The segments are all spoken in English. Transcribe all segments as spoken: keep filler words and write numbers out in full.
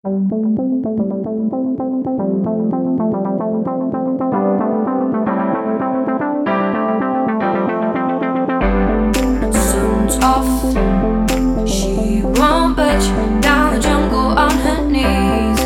Soon's off. She won't budge down the jungle on her knees.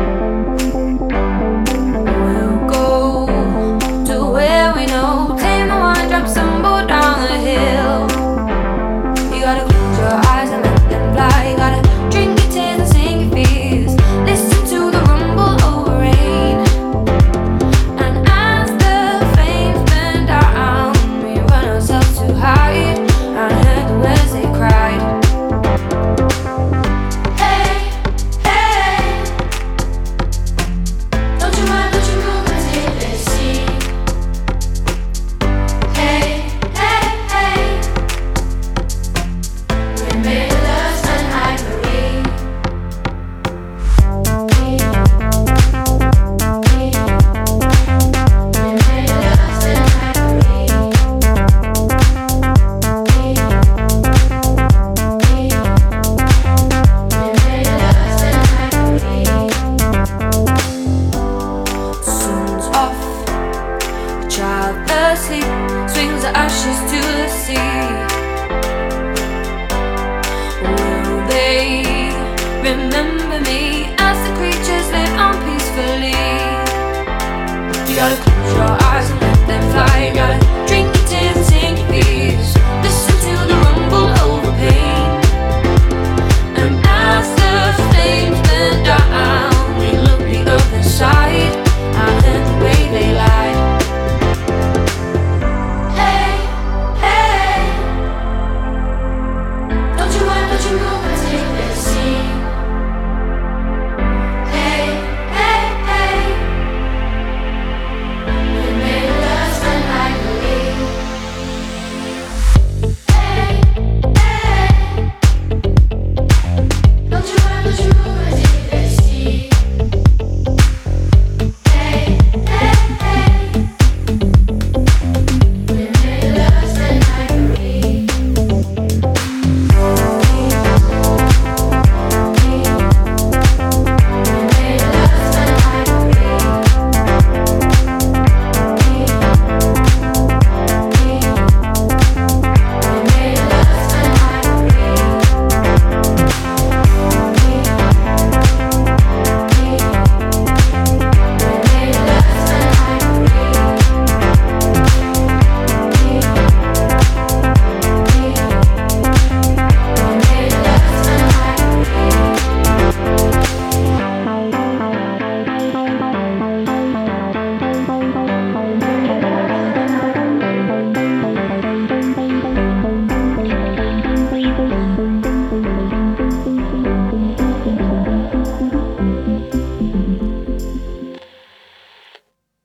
We'll go to where we know. Tame the one, drop some boat down the hill. You gotta close your eyes and let them fly. You gotta drink your tears and sing your fears. Listen to the rumble over rain. And as the flames burn down, we run ourselves to hide. I heard the words they cried. Hey, hey, don't you mind, don't you move and take this seat. Hey, hey, hey, we made love and ivory. We, we, we made love and ivory. We, we, we made love and ivory. Soon's off. The child asleep swings the ashes to the sea. Will they remember me as the creatures live on peacefully? You gotta close your